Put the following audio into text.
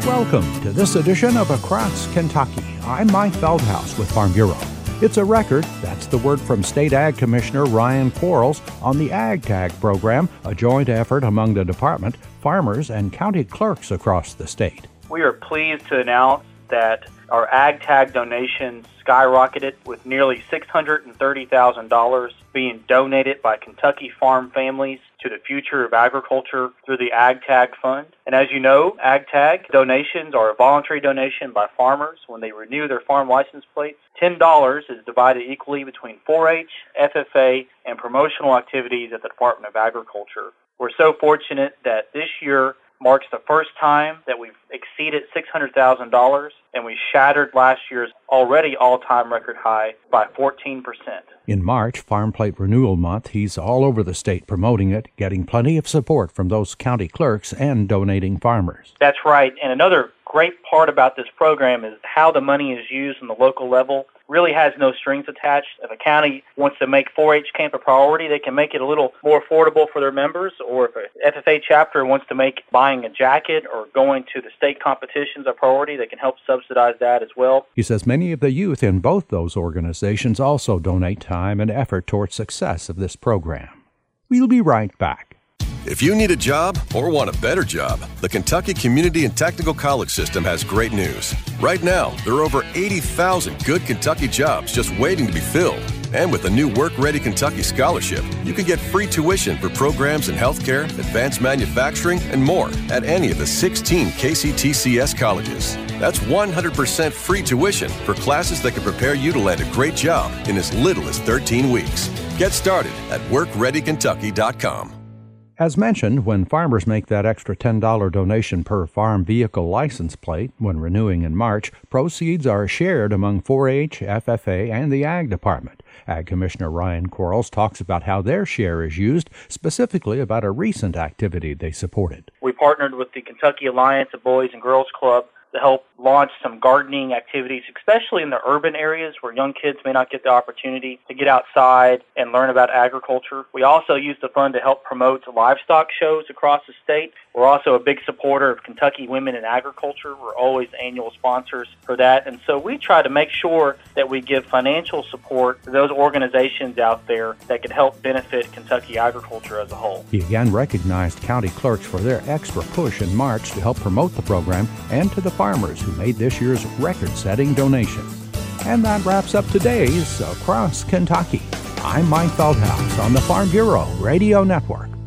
Welcome to this edition of Across Kentucky. I'm Mike Feldhaus with Farm Bureau. It's a record, that's the word from State Ag Commissioner Ryan Quarles on the Ag Tag program, a joint effort among the department, farmers, and county clerks across the state. We are pleased to announce that our Ag Tag donations skyrocketed, with nearly $630,000 being donated by Kentucky farm families to the future of agriculture through the Ag Tag Fund. And as you know, Ag Tag donations are a voluntary donation by farmers when they renew their farm license plates. $10 is divided equally between 4-H, FFA, and promotional activities at the Department of Agriculture. We're so fortunate that this year marks the first time that we've exceeded $600,000, and we shattered last year's already all-time record high by 14%. In March, Farm Plate Renewal Month, he's all over the state promoting it, getting plenty of support from those county clerks and donating farmers. That's right, and another great part about this program is how the money is used on the local level. Really has no strings attached. If a county wants to make 4-H camp a priority, they can make it a little more affordable for their members, or if a FFA chapter wants to make buying a jacket or going to the state competitions a priority, they can help subsidize that as well. He says many of the youth in both those organizations also donate time and effort towards success of this program. We'll be right back. If you need a job or want a better job, the Kentucky Community and Technical College System has great news. Right now, there are over 80,000 good Kentucky jobs just waiting to be filled. And with the new Work Ready Kentucky Scholarship, you can get free tuition for programs in healthcare, advanced manufacturing, and more at any of the 16 KCTCS colleges. That's 100% free tuition for classes that can prepare you to land a great job in as little as 13 weeks. Get started at WorkReadyKentucky.com. As mentioned, when farmers make that extra $10 donation per farm vehicle license plate when renewing in March, proceeds are shared among 4-H, FFA, and the Ag Department. Ag Commissioner Ryan Quarles talks about how their share is used, specifically about a recent activity they supported. We partnered with the Kentucky Alliance of Boys and Girls Club to help launch some gardening activities, especially in the urban areas where young kids may not get the opportunity to get outside and learn about agriculture. We also used the fund to help promote livestock shows across the state. We're also a big supporter of Kentucky Women in Agriculture. We're always annual sponsors for that. And so we try to make sure that we give financial support to those organizations out there that can help benefit Kentucky agriculture as a whole. He again recognized county clerks for their extra push in March to help promote the program, and to the farmers who made this year's record-setting donation. And that wraps up today's Across Kentucky. I'm Mike Feldhaus on the Farm Bureau Radio Network.